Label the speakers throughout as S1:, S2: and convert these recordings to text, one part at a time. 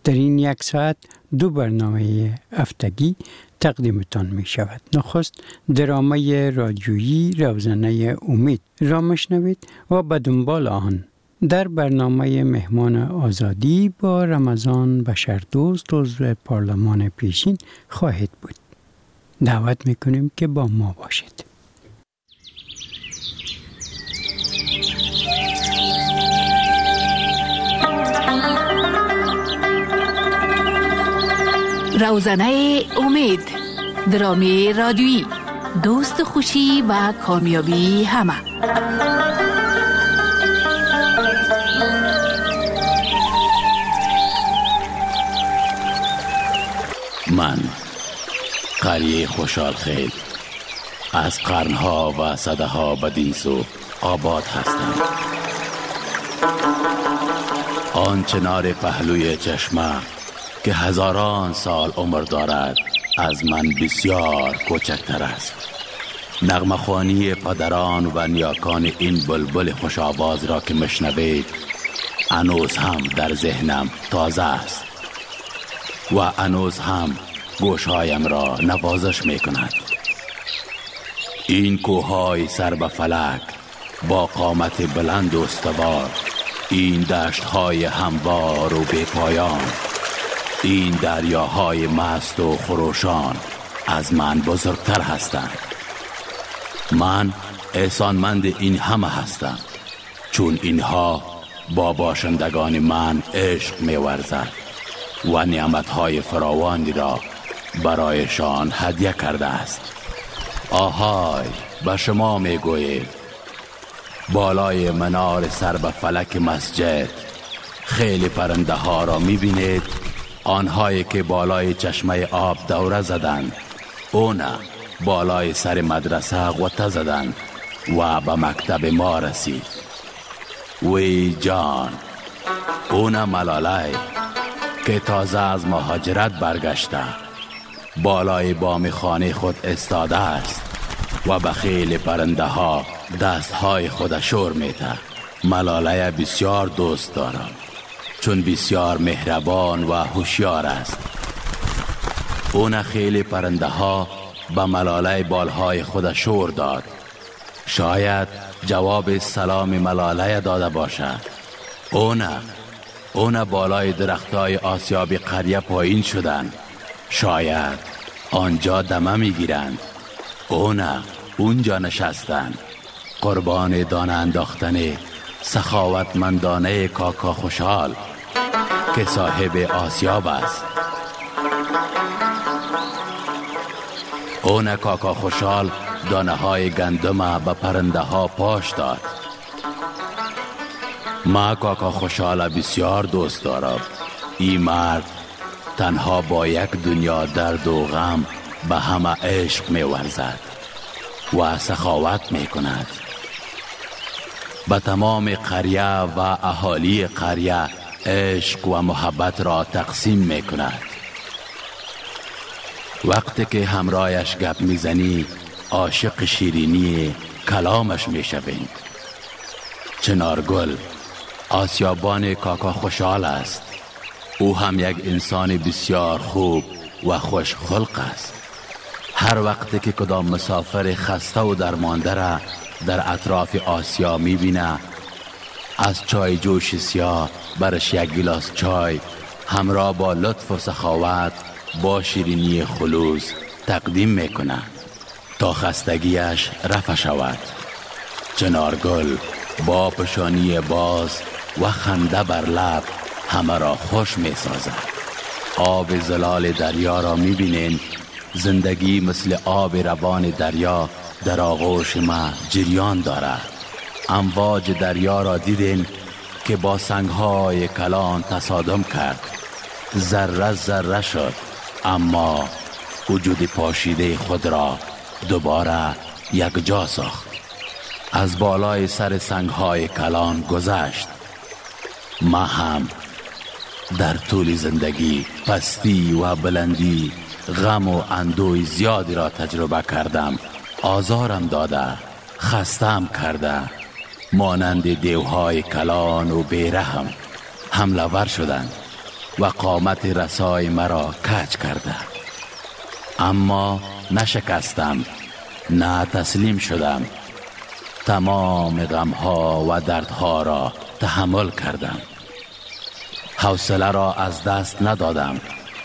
S1: در این 1 ساعت 2 برنامه هفتگی تقدیمتان می شود. نخست درامه رادیویی روزنه امید را مشنوید و به دنبال آن در برنامه مهمان آزادی با رمضان بشردوست عضو پارلمان پیشین خواهد بود. دعوت میکنیم که با ما باشید.
S2: روزنه امید، درامه رادیویی، دوست خوشی و کامیابی همه.
S3: من قریه خوشحال خیل از قرنها و صدها بدین سو آباد هستم. آن چنار پهلوی چشمه که هزاران سال عمر دارد از من بسیار کوچکتر است. نغمه خوانی پدران و نیاکان این بلبل خوش آواز را که مشنوید هنوز هم در ذهنم تازه است و هنوز هم گوشهایم را نوازش می کند. این کوههای سر به فلک با قامت بلند و استوار، این دشتهای هموار و بی پایان، این دریاهای مست و خروشان از من بزرگتر هستند. من احسانمند این همه هستم، چون اینها با باشندگان من عشق می ورزد و نعمتهای فراوانی را برایشان هدیه کرده است. آهای، به شما می گوییم بالای منار سر به فلک مسجد خیلی پرنده ها را می بینید، آنهایی که بالای چشمه آب دوره زدند، اونا بالای سر مدرسه غوطه زدند و به مکتب ما رسید. وی جان، اونا ملاله که تازه از مهاجرت برگشته بالای بام خانه خود استاده است و به خیلی پرنده ها دستهای خود شور میته. ملاله بسیار دوست دارم، چون بسیار مهربان و هوشیار است. اون خیلی پرنده ها به ملاله بالهای خود شور داد. شاید جواب سلام ملاله داده باشد. اون بالای درختای آسیاب قریه پایین شدند. شاید آنجا دمه میگیرند. اونجا نشستند. قربان دانه انداختن سخاوتمندانه کاکا خوشحال که صاحب آسیاب است. اون کاکا خوشحال دانه های گندم به پرنده ها پاش داد. ما کاکا خوشحال بسیار دوست دارم. این مرد تنها با یک دنیا درد و غم به همه عشق می ورزد و سخاوت می کند. به تمام قریه و اهالی قریه عشق و محبت را تقسیم می کند. وقتی که همراهش گپ میزنی عاشق شیرینی کلامش می شوید. چنارگل آسیابان کاکا خوشحال است. او هم یک انسان بسیار خوب و خوش خلق است. هر وقت که کدام مسافر خسته و درمانده را در اطراف آسیا می بینه، از چای جوش سیاه برش یک گلاس چای همراه با لطف و سخاوت با شیرینی خلوص تقدیم می کنه تا خستگیش رفع شود. چنارگل با پشانی باز و خنده بر لب همه را خوش می سازد. آب زلال دریا را می بینین. زندگی مثل آب روان دریا در آغوش ما جریان دارد. امواج دریا را دیدین که با سنگهای کلان تصادم کرد. ذره ذره شد، اما وجود پاشیده خود را دوباره یک جا ساخت. از بالای سر سنگهای کلان گذشت. ما هم در طول زندگی پستی و بلندی، غم و اندوه زیادی را تجربه کردم. آزارم داده، خستم کرده. مانند دیوهای کلان و بیرحم حمله ور شدند. و قامت رسای مرا کج کرده، اما نشکستم، نه تسلیم شدم. تمام غمها و دردها را تحمل کردم، حوصله را از دست ندادم.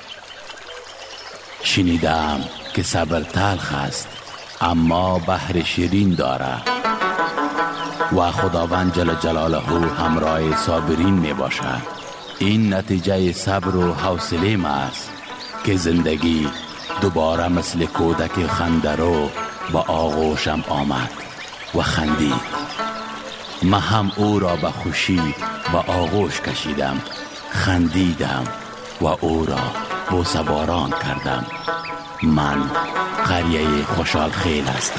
S3: شنیدم که صبر تلخ است اما بحر شیرین داره و خداوند جل جلاله همراه صابرین می باشد. این نتیجه صبر و حوصله ما است که زندگی دوباره مثل کودک خندرو با آغوشم آمد و خندید. من هم او را به خوشی و آغوش کشیدم، خندیدم و او را بوسه‌باران کردم. من قریه خوشحال خیل هستم.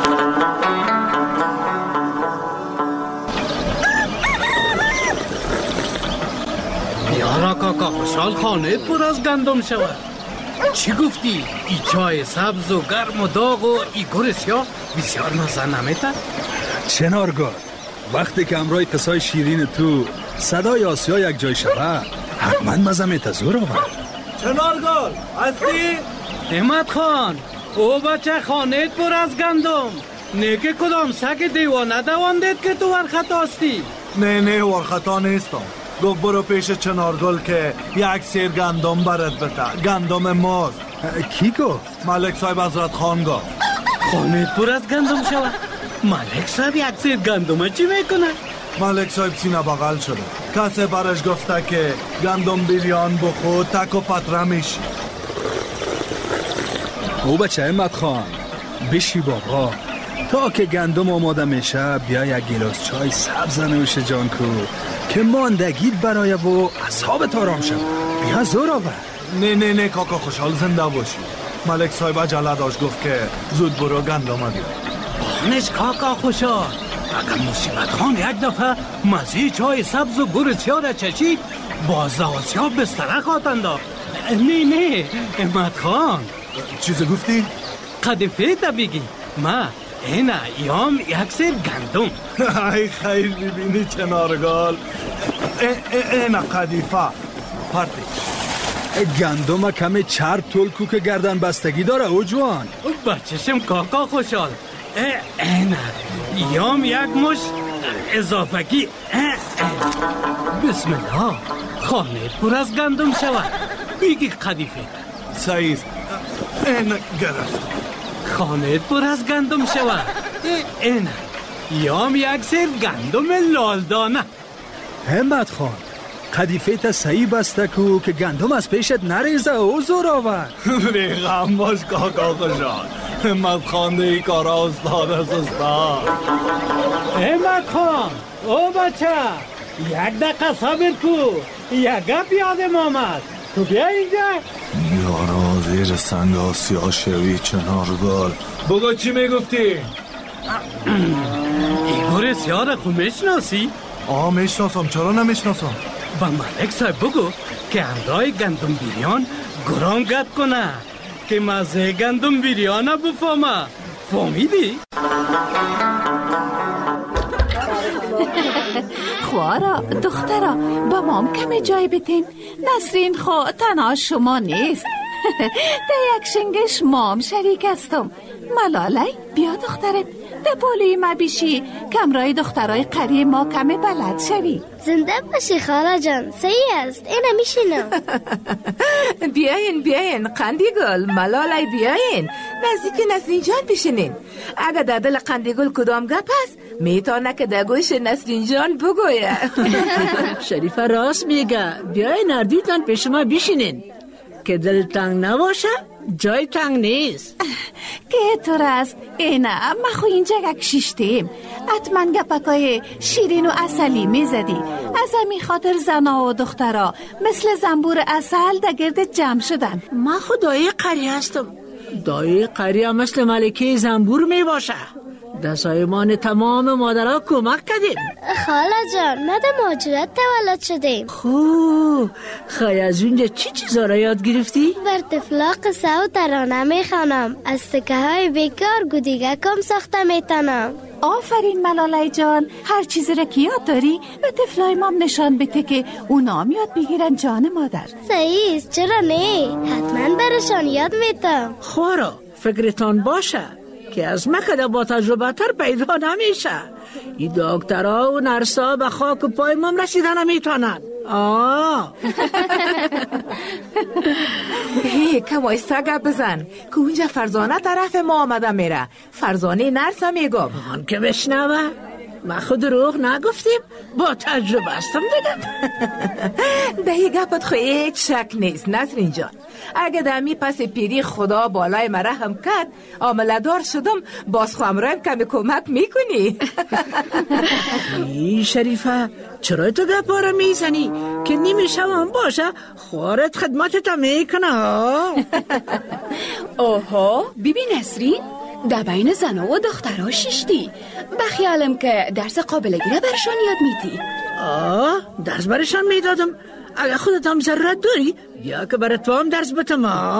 S4: بیارا کاکا خوشحال خانه پر از گندم شود. چی گفتی؟ ای چای سبز و گرم و داغ و ای گور سیاه بسیار مزه نمیتن؟
S5: چنارگل، وقتی که امرای قصای شیرین تو صدای آسیا یک جای شود حتما مزه میتزور آور.
S4: چنارگل هستی؟ احمد خان، او بچه خانه پر از گندم. نه که کدام سگ دیوانه دواندید که تو ورخطا هستی؟
S6: نه ورخطا نیستم. گفت برو پیش چنارگل که یک سیر گندم برات بده، گندم ماز.
S5: کی گفت؟
S6: ملک صاحب حضرت خان گفت.
S4: خانه پر از گندم شود؟ ملک صاحب یک سیر گندم چی میکنه؟
S6: ملک صاحب سینه بغل شده، کسی برش گفته که گندم بیریان بخور تک و پتره میشی.
S5: او بچه احمد خان بشی بابا، تا که گندم آماده میشه بیا یک گیلاس چای سبز نوش جان کو که ماندگید برای و اصحابت آرام شد. بیا زور آور.
S6: نه کاکا خوشحال زنده باشی. ملک صاحب عجله داشت، گفت که زود برو گندم بیار.
S4: بانش کاکا خوشحال، اگر مصیبت خان یک دفعه مزی چای سبز و گور سیاه را چشید باز آسیاب بستره خواهد داد. نه احمد خان.
S6: چیز گفتی؟
S4: قدیفه تا بگی. ما اینا یام یک سیر گندم.
S6: ای خیر ببینی چنارگل، اینا قدیفه پرتی
S5: گندم کمی چرب تلکو که گردن بستگی داره او جوان.
S4: بچشم کاکا خوشحال، اینا یام یک مش اضافگی. بسم الله، خانه پر از گندم شود. بگی قدیفه
S6: سعید این گرفت.
S4: خانه پر از گندم شود. این یام یک سیر گندم لالدانه.
S5: همت خان، قدیفه تا صحیح بسته کو که گندم از پیشت نریزه او زور آور.
S6: ریغم باش کاکا خوشحال، همت خان دی کارا استاد از استاد.
S4: همت خان، او بچه یک دقیقه صبر کو، یک گپ یادم آمد. تو بیا اینجا.
S6: یارا زیر سنگ آسیا شوی چنارگل. بگو چی میگفتی؟
S4: ایگور سیاه را خود میشناسی؟
S6: میشناسم، چرا نمیشناسم؟
S4: با ملک صاحب بگو که همراه گندم بیریان گران گد کنه که مزه گندم بیریانه بفهمه. فهمیدی؟
S2: خوارا دخترا با مام کمی جای بتین. نسرین خو تنها شما نیست. ده یک شنگش مام شریک استم. ملالی بیا دخترم ده پولوی ما بیشی کمرای دخترای قریه ما کمی بلد شوی.
S7: زنده باشی خاله جان، صحیح است، اینه میشینم.
S8: بیاین قندیگل، ملالی بیاین نزدیک نسرین جان بشینین. اگه در دل قندیگل کدام گپ هست میتونه که در گوش نسرین جان بگویه.
S9: شریفه راست میگه، بیاین اردیتان پیش ما بشینین که دل تنگ نباشه جای تنگ نیست.
S2: که تو راست اینا ما خو اینجا یک شیشتیم. حتما گپکای شیرین و اصلی میزدی. از همین خاطر زنا و دخترا مثل زنبور اصل در گرد جمع شدن.
S9: ما خود دایی قریه هستم. دایی قریه مثل ملکه زنبور میباشه. در سایمان تمام مادرها کمک کردیم.
S7: خاله جان ما در مهاجرت تولد شدیم.
S9: خوب، خواهی از اونجا چی چیزا را یاد گرفتی؟
S7: بر طفلا قصه و ترانه میخوانم. از تکه های بیکار گودیگه کم ساخته میتونم.
S2: آفرین ملالای جان، هر چیزی را که یاد داری به طفلای مام نشان بده که اونام یاد بگیرن جان مادر.
S7: صحیح است، چرا نه؟ حتما برشان یاد میدم.
S9: خورا فکرتان باشه که از مکده با تجربه تر پیدا نمیشه. این دکترها و نرسا به خاک پای مام رسیدن نمیتونن.
S8: که وایستا گپ بزن که اونجا فرزانه طرف ما آمده میره. فرزانه نرسا میگم
S9: آن که بشنوه ما خود دروغ نگفتیم، با تجربه هستم دیگه.
S8: دهی گپت خو هیچ شک نیست نسرین جان. اگه دمی پس پیری خدا بالای مرحم کرد عاملدار شدم، باز خوامرایم کمی کمک میکنی.
S9: ای شریفه چرا تو گپا رو میزنی که نمیشه هم باشه خوارت خدمتت میکنه.
S10: اوهو ببین نسرین، در بین زنها و دخترها ششتی. بخیالم که درس قابلگی را برشان یاد میدی.
S9: درس برشان میدادم. اگه خودت هم ضرورت داری بیا که برای تو هم درس بتم.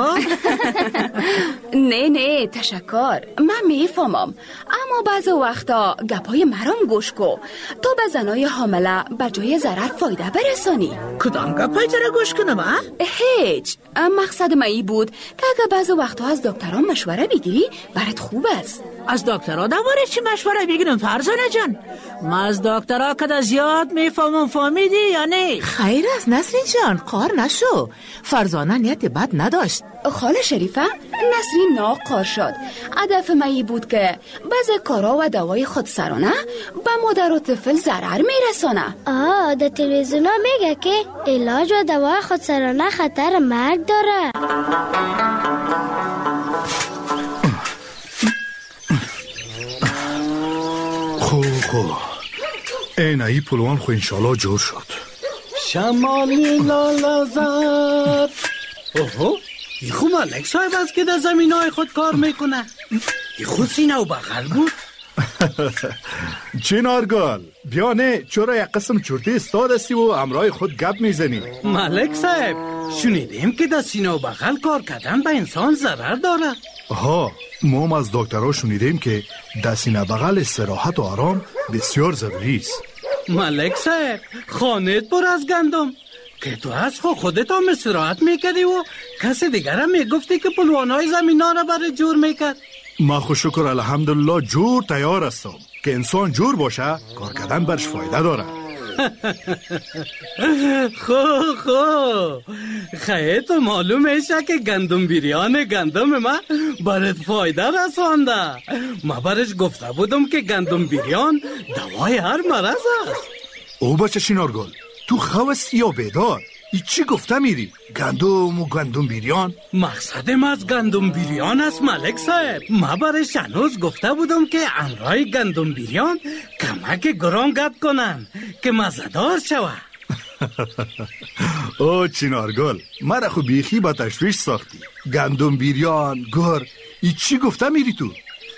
S10: نه تشکر، من میفهمم، اما بعض وقتا گپای مرام گوش کو تو به زنای حامله به جای ضرر فایده برسانی.
S9: کدام گپای تره گوش کنم؟
S10: هیچ، مقصد من ای بود که اگه بعض وقتا از دکتران مشوره بگیری برات خوب است.
S9: از دکترها دواره چی مشوره بگیرم فرزانه جان؟ ما از دکترها کده زیاد میفهمم، فهمیدی یا نه؟
S8: خیر است نسرین جان، قار نشو. فرزانه نیت بد نداشت.
S10: خاله شریفه، نسرین ناقار شد. هدف من ای بود که بعض کارا و دوای خودسرانه به مادر و طفل ضرر میرسانه.
S7: در تلویزیون میگه که علاج و دوای خودسرانه خطر مرگ داره.
S5: خو اینایی پلوان خو انشالله جور شد.
S4: شمالی لالا زد. اوهو ای خو ملک صاحب است که در زمینای خود کار میکنه. ای خو سینه و بغل بود.
S5: چنارگل بیا نه، چرا یک قسم چرتی استاد هستی و امرای خود گپ میزنی؟
S4: ملک صاحب شنیدیم که در سینه و بغل کار کردن به انسان ضرر داره.
S5: ما هم از دکترها شنیدیم که در سینه بغل استراحت و آرام بسیار ضروری است.
S4: ملک صاحب خانت پر از گندم که تو از خودت هم استراحت میکردی و کسی دیگر هم میگفتی که پلوانای زمینا را برای جور میکرد.
S5: ما خو شکر الحمدلله جور تیار هستم که انسان جور باشه کار کردن برش فایده داره.
S4: خو خیلی تو معلوم میشه که گندم بیریان گندم ما برات فایده رسانده. ما برش گفته بودم که گندم بیریان دوای هر مرض است.
S5: او بچه شینارگل تو خواستی یا بیدار؟ ای چی گفته میری؟ گندم و گندم بیریان؟
S4: مقصدم از گندم بیریان است ملک صاحب. ما برش هنوز گفته بودم که امرای گندم بیریان کمک گران گپ کنن که مزدار شوه.
S5: او چنارگل مرا خو بیخی با تشویش ساختی. گندم بیریان گر ای چی گفته میری تو؟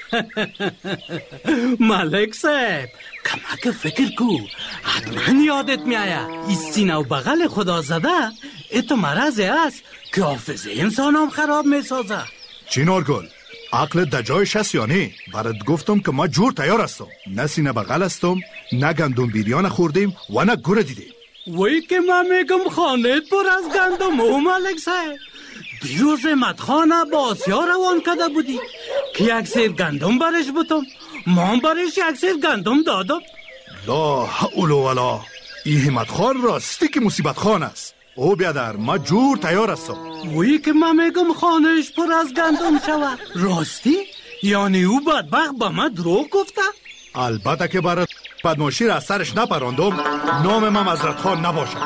S4: ملک صاحب کمک فکر کو، حتما یادت میآید این سینه و بغل خدا زده ایتو مرضی است که حافظه انسان هم خراب میسازه.
S5: چنارگل عقل در جایش هست یا نه؟ برات گفتم که ما جور تیار هستم، نه سینه بغل هستم، نه گندم بیریان خوردیم و نه گر دیدیم.
S4: وی که من میگم خانت پر از گندم و ملک صاحب. دیروز مدخانه با آسیا روان کده بودی که یک سیر گندم برش بودم، من برش یک سیر گندم دادم.
S5: لا حول ولا، این همت خان راستی که مصیبت خان است. او بیادر ما جور تیار هستم.
S4: وی که من میگم خانهش پر از گندم شود راستی؟ یعنی او بدبخت با من دروغ گفته؟
S5: البته که برای بدماشی را از سرش نپراندم نام من حضرت خان نباشد.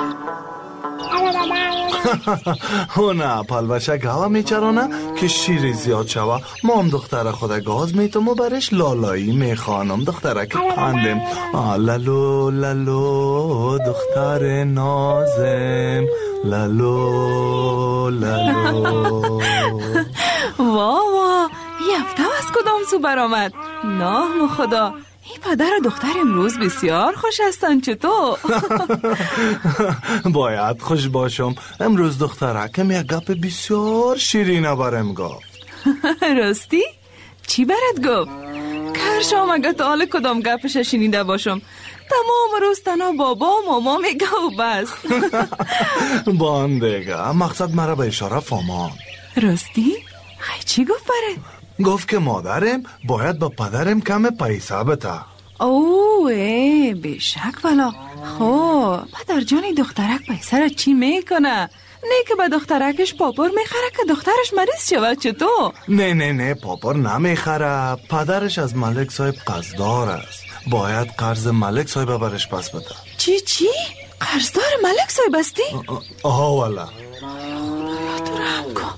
S6: او نه پالبشه گاوا میچرانه که شیری زیاد شوه. ما هم دختر خود گاز میتم و برش لالایی میخوانم. دختره که کندم لالو لالو دختر نازم لالو لالو.
S8: وا یفته از کدام سو برآمد؟ نام خدا، این پدر و دختر امروز بسیار خوش هستن. چطور؟
S6: باید خوش باشم. امروز دختر حکم یک گپ بسیار شیرینه برم گفت.
S8: راستی؟ چی برات گفت؟ کار
S11: شام اگه تا حال کدام گپش شنیده باشم. تمام روز تنها بابا و ماما میگه و بس.
S6: باندگه مقصد مرا به اشاره فهمان.
S11: راستی؟ خیلی چی گفت بره؟
S6: گفت که مادرم باید با پدرم کم پیسه بده.
S11: اوه بشک والا. خب پدر جانی دخترک پیسه را چی میکنه؟ نه که به دخترکش پاپور میخره که دخترش مریض شود. چطور؟
S6: نه پاپور نمیخره. پدرش از ملک صاحب قرضدار است. باید قرض ملک صاحب برش پس بده.
S11: چی؟ قرضدار ملک صاحب استی؟
S6: آها والا.
S11: خدایا تو رحم کن.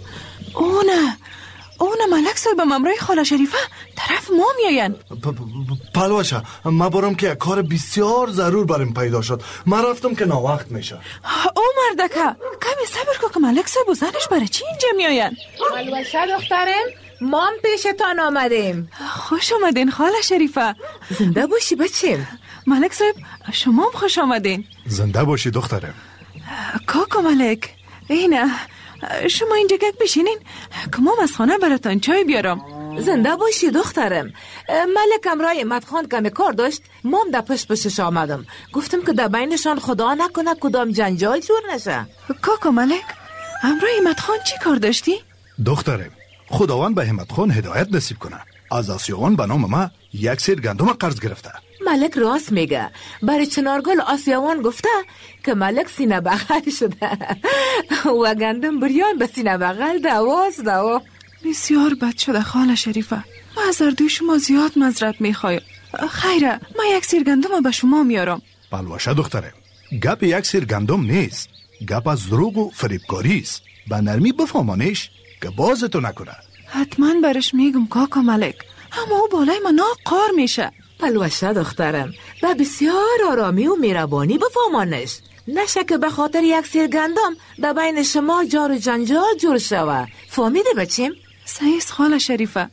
S11: اونه ملک صاحب ممرای خاله شریفه طرف ما میاین.
S6: پلوشه ما برم که کار بسیار ضرور برم پیدا شد. من رفتم که ناوقت میشه.
S11: او مردکه کمی صبر کن که ملک صاحب و زنش برای چی اینجا میاین؟
S8: پلوشه دخترم مام پیشتان آمدیم.
S11: خوش آمدین خاله شریفه.
S8: زنده باشی بچیم.
S11: ملک صاحب شما هم خوش آمدین.
S5: زنده باشی دخترم.
S11: کاکا ملک اینه شما اینجا گک بشینین که ما از خانه براتان چای بیارم.
S8: زنده باشی دخترم. ملک امرای مدخان کمی کار داشت. مام در پشتش آمدم. گفتم که در بینشان خدا نکنه کدام جنجال جور نشه.
S11: کاکا ملک امرای مدخان چی کار داشتی؟
S5: دخترم خداوند به همت خان هدایت نصیب کنه. از آسیوان به نام ما 1 سیر گندم قرض گرفته.
S8: ملک راست میگه. برای چنارگل آسیوان گفته که ملک سینه بغل شده و گندم بریان به سینه بغل دوا.
S11: بسیار بد شده خاله شریفه. ما از اردوی شما زیاد معذرت میخوایم. خیره ما 1 سیر گندم به شما میارم.
S5: پلوشه دخترم گپ 1 سیر گندم نیست. گپ از دروغ و فریبکاری است. به نرمی بفهمانش که بازتو نکنه.
S11: حتما برش میگم کاکا ملک. اما او بالای ما ناقار میشه.
S8: پلوشه دخترم به بسیار آرامی و میربانی بفهمانش. نشه که به خاطر 1 سیر گندم در بین شما جار و جنجال جور شوه. فهمیده بچیم؟
S11: سعیس خاله شریفه.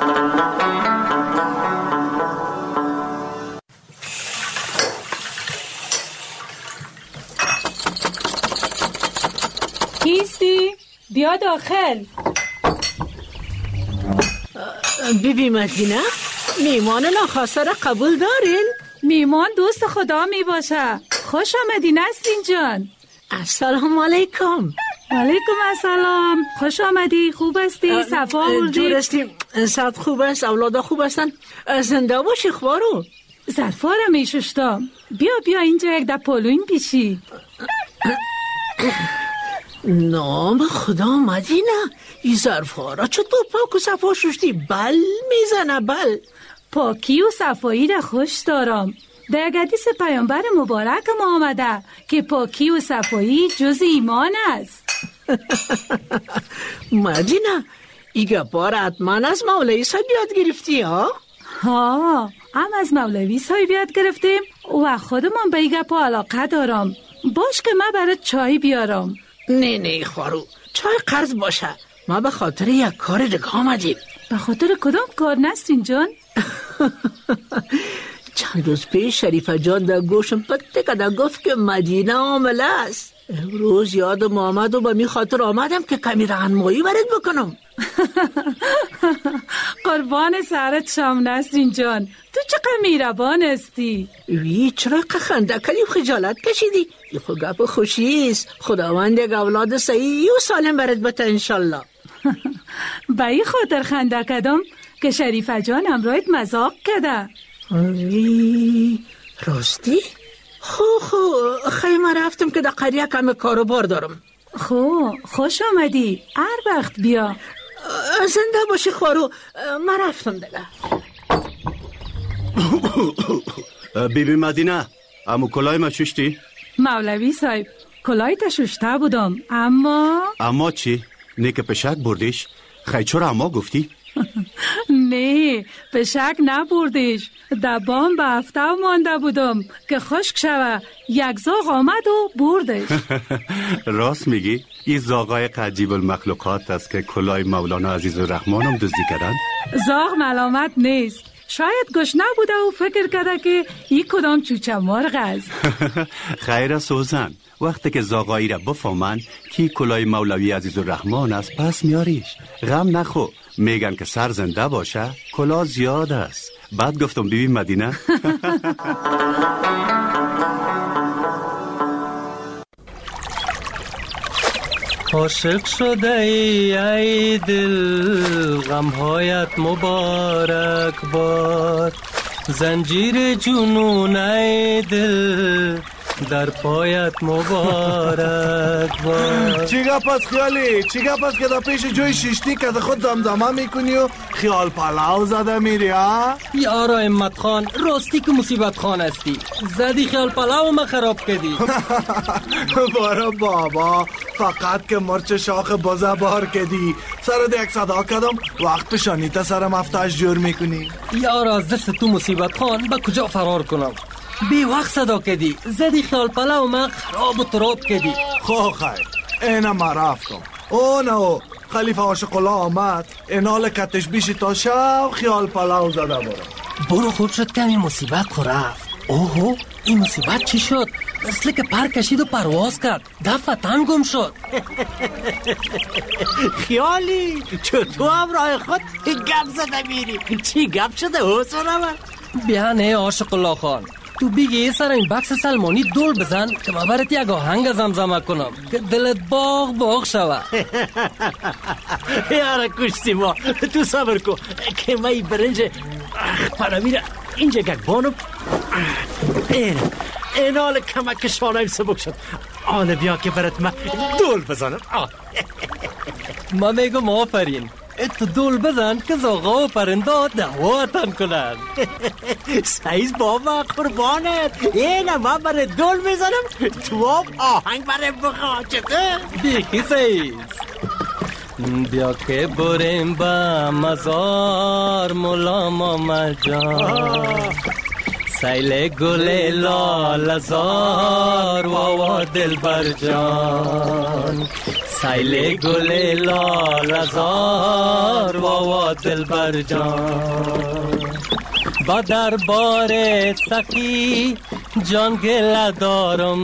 S12: کیستی؟ بیا داخل.
S9: بیبی مدینه میمان ناخواسته را قبول دارین؟
S12: میمان دوست خدا می باشه. خوش آمدی نسرین جان.
S9: السلام علیکم.
S12: علیکم السلام. خوش آمدی. خوب هستی؟ صفا آوردی؟
S9: جور هستیم. صد خوب است. اولادا خوب هستن. زنده باشی خوارو.
S12: ظرفا را می ششتم. بیا اینجا یک ده پلوین پیشی.
S9: نام خدا مدینه این ظرفا را چطور پاک و صفا ششتی؟ بل میزنه بل.
S12: پاکی و صفایی را خوش دارم. در حدیث پیامبر مبارک ما آمده که پاکی و صفایی جز ایمان است.
S9: مدینه ایگه بار حتما از مولوی صاحب یاد گرفتی ها؟
S12: ها هم از مولوی صاحب یاد گرفتیم و خودمان به ایگه پا علاقه دارم. باش که من برات چای بیارم.
S9: نه خوارو چای قرض باشه. ما به خاطر یک کار دیگه آمدیم.
S12: به خاطر کدام کار نسرین جان؟
S9: چند روز پیش شریفه جان در گوشم پته کده گفت که مدینه عامله است. امروز یادم آمد و به می خاطر آمدم که کمی راهنمایی برات بکنم.
S12: قربان سرت شم نسرین جان. تو چقدر مهربان هستی.
S9: وی چرا خنده کردی و خجالت کشیدی؟ این خود گپ خوشی است. خداوند یک اولاد صحیح و سالم برات بده انشالله.
S12: به این خاطر خنده کردم که شریفه جان امرایت مذاق کرده.
S9: راستی؟ خیلی رفتم که در قریه کم کاروبار دارم.
S12: خوش آمدی. هر وقت بیا.
S9: زنده باشی خوارو. من رفتم دیگه.
S13: بیبی مدینه امو کلای ما ششتی؟
S12: مولوی صاحب کلای تا ششته بودم اما
S13: چی؟ نه که پشک بردیش؟ خیلی چرا اما گفتی؟
S12: نه پشک نبردیش. دبام به هفته مانده بودم که خشک شوه. یک زاغ آمد و بردش.
S13: راست میگی؟ این زاغای عجیب المخلوقات است که کلای مولانا عزیز الرحمن هم دزدی کردن؟
S12: زاغ ملامت نیست. شاید گشنه بوده و فکر کرده که این کدام چوچه مرغ است.
S13: خیر سوزن وقتی که زاغایی را بفهمن که کلای مولوی عزیز الرحمن است پس میاریش. غم نخو. میگن که سر زنده باشه کلا زیاد است. بعد گفتم بیبی مدینه.
S14: عاشق شده ای دل غمهایت مبارک باد، زنجیر جنون ای دل در پایت مبارک باد.
S6: چی گپ است خیالی؟ چی گپ است که در پیش جوی شیشتی که خود زمزمه میکنی و خیال پلاو زده میری ها؟
S14: یارا امت خان، راستی که مصیبت خان هستی، زدی خیال پلاو ما خراب کردی.
S6: بارا بابا، فقط که مرچ شاخ بزه بار کردی، سرد یک صدا کردم وقت پیشانیت سرم افتاش جور میکنی.
S14: یارا از دست تو مصیبت خان با کجا فرار کنم؟ بی وقت صدا کردی، زدی خیال پلاو ما خراب و تراب کردی.
S6: خو خیر، اینا ما رفتم. او نه خلیفه عاشق الله آمد، اینال کتش بیشی تا شب خیال پلاو زده
S14: برو خوب شد که این مصیبت خو رفت. اوهو، این مصیبت چی شد؟ مثل که پر کشید و پرواز کرد، دفعه تن گم شد.
S9: خیالی چطور هم راه خود گپ زده میری؟ چی گپ شده حسن من؟
S14: بیا نه عاشق الله خان، تو بگی سر این بکس سلمانی دول بزن که ما برات یک آهنگ زمزمه کنم که دلت باغ باغ شوه.
S9: یاره کشتی ما، تو صبر کن که من این برنج پنامیر اینجا گگبانم. این حال کمک شانهیم سبک شد. آله بیا که برات من دول بزنم.
S14: ما میگم آفرین، تو دول بزن که زاغا و پرنده دعواتن کنن.
S9: سایز بابا قربانت، اینه من برای دول بزنم تو آهنگ برای بخوا. چطور؟
S14: بیخی سایز. بیا که بریم با مزار مولا ماما جان، سیل گل لال زار واوا دل بر جان، سیل گل لال زار واوا دل بر جان. با دربار سخی جان گله دارم،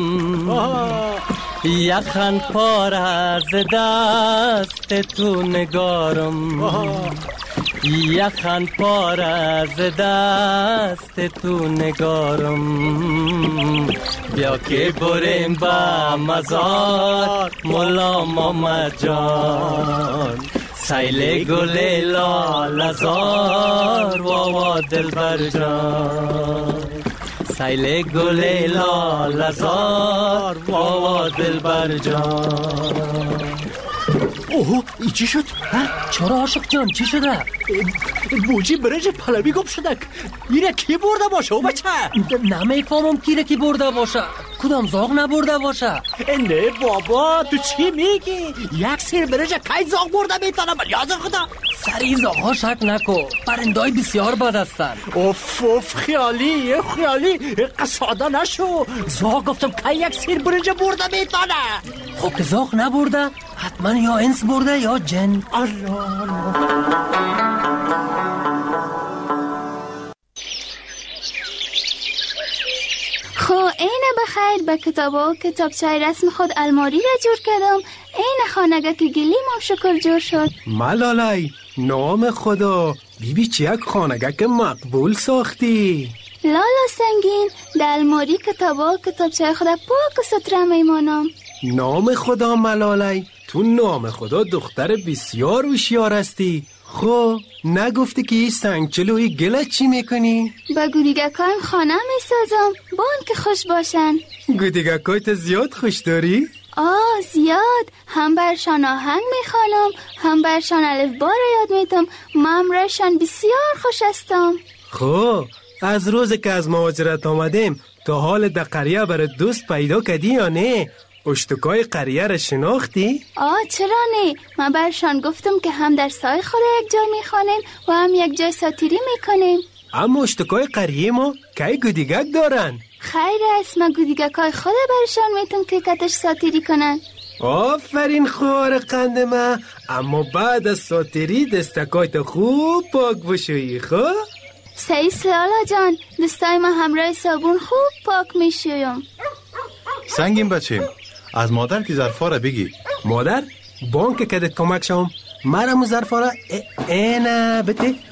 S14: یخن پار از دست تو نگارم، یخن پار از دست تو نگارم. بیا که بریم با مزار مولا ماما جان، سیل گل لال زار واوا دل بر جان، سیل گل لال زار واوا دل بر جان.
S9: اوه ای چی شد؟
S14: چرا عاشق جان چی شده؟
S9: بوجی برنج پلوی گم شده. اینه کی برده باشه و بچه؟
S14: نمیفهمم کی برده باشه. کدام زاغ نبرده باشه؟
S9: نه بابا تو چی میگی؟ یک سیر برنج کی زاغ برده میتونه؟ ولی از خدا
S14: سری زاغا شک نکو، پرندای بسیار بد هستن.
S9: اوف خیالی قصاده نشو. زاغ گفتم کی یک سیر برنج برده میتونه؟
S14: خب که زاغ نبرده حتما یا انس برده یا جن.
S7: خو اینه بخیر به کتابا کتابچه رسم خود الماری را جور کردم. اینه خانگه که گلیم و شکر جور شد.
S15: ملالای نام خدا بیبی چی یک خانگه که مقبول ساختی؟
S7: لالا سنگین در الماری کتابا کتابچه خود پاک و ستره میمانم.
S15: نام خدا ملالای تو نام خدا دختر بسیار هوشیار هستی. خب نگفتی که این سنگچلوی گلت چی میکنی؟
S7: با گودیگکایم خانه میسازم بان که خوش باشن.
S15: گودیگکایت زیاد خوش داری؟
S7: زیاد. هم برشان آهنگ میخوانم، هم برشان الفبا را یاد میتم. مامرشان بسیار خوش هستم.
S15: خب از روز که از مهاجرت آمدیم تا حال در قریه برای دوست پیدا کردی یا نه؟ اشتکای قریه را شناختی؟
S7: چرا نه؟ من برشان گفتم که هم در سای خود یک جا میخوانیم و هم یک جای ساتیری میکنیم.
S15: اما اشتکای قریه ما که گودیگک دارن؟
S7: خیر است، من گودیگکای خود برشان میتم که کتش ساتیری کنن.
S15: آفرین خوار قند من. اما بعد از ساتیری دستکایت خوب پاک بشویی. خب؟
S7: سعیس لالا جان، دستای من همراه صابون خوب پاک میشویم.
S16: سنگین بچیم، از مادر که ظرفا را بگی.
S15: مادر؟ بانک کدت کمک شوم. مرمو ظرفا را اینه بده.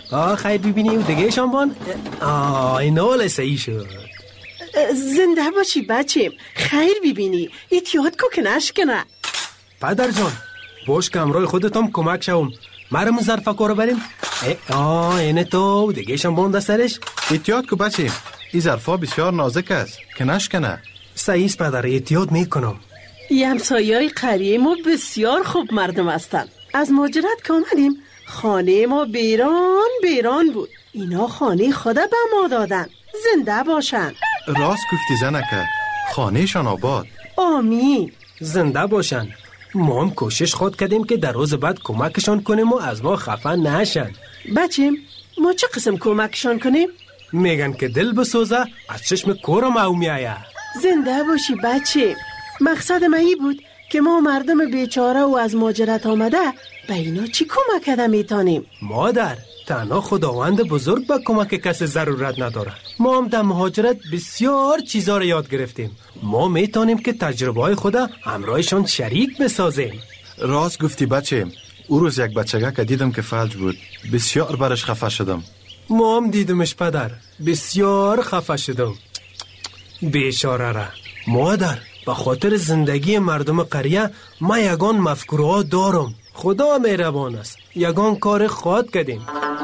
S15: خیر ببینی او دیگه شانبان. این حال صحیح شد.
S17: زنده باشی بچیم. خیر ببینی ایتیاد کو که نشکنه.
S15: پدر جان باش که امرای خودتم کمک شوم. مرمون ظرفکو رو بریم. اینه تو دیگه شانبان دسترش.
S16: احتیاط کو بچیم، این ظرفا بسیار نازک است که نشکنه.
S15: صحیح است پدر، احتیاط میکنم.
S17: همسایه‌های قریه ما بسیار خوب مردم هستن. از مهاجرت که آمدیم خانه ما بیران بود. اینا خانه خدا به ما دادن. زنده باشن.
S16: راست گفتی زنکه، خانهشان آباد.
S17: آمین.
S15: زنده باشن. ما هم کوشش خود کردیم که در روز بعد کمکشان کنیم و از ما خفه نشن.
S17: بچیم ما چه قسم کمکشان کنیم؟
S15: میگن که دل بسوزه از چشم کورم او میایه.
S17: زنده باشی بچه. مقصد من این بود که ما مردم بیچاره و از مهاجرت آمده به اینا چی کمک کرده میتونیم؟
S15: مادر تنها خداوند بزرگ به کمک کسی ضرورت نداره. ما هم در مهاجرت بسیار چیزا رو یاد گرفتیم. ما میتونیم که تجربه های خدا همراهشان شریک بسازیم.
S16: راست گفتی بچه. او روز یک بچگه که دیدم که فلج بود بسیار برش خفه شدم.
S15: ما هم دیدمش پدر، بسیار خفه شدم. بیچاره را. مادر به خاطر زندگی مردم قریه ما یگان مفکوره دارم. خدا مهربان است. یگان کار خود کردیم.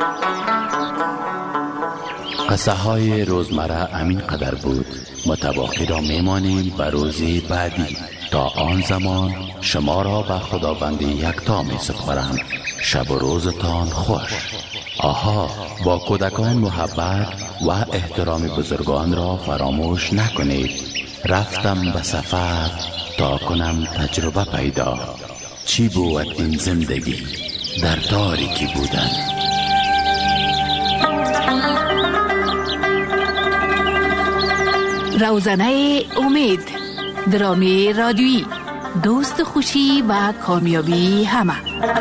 S3: قصه های روزمره امین قدر بود. متواقع را میمانیم به روزی بعدی. تا آن زمان شما را به خداوند یکتا می سپارم. شب و روزتان خوش. آها، با کودکان محبت و احترام بزرگان را فراموش نکنید. رفتم به سفر تا کنم تجربه پیدا. چی بود این زندگی در تاریکی بودن.
S2: روزنه امید، درامی رادیویی، دوست خوشی و کامیابی همه.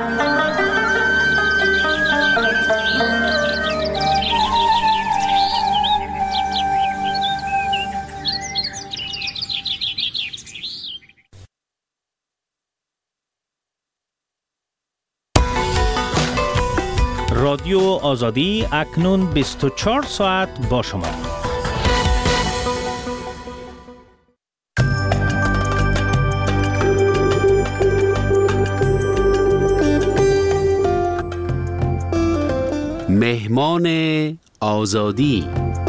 S18: رادیو آزادی اکنون 24 ساعت با شما.
S19: مهمان آزادی.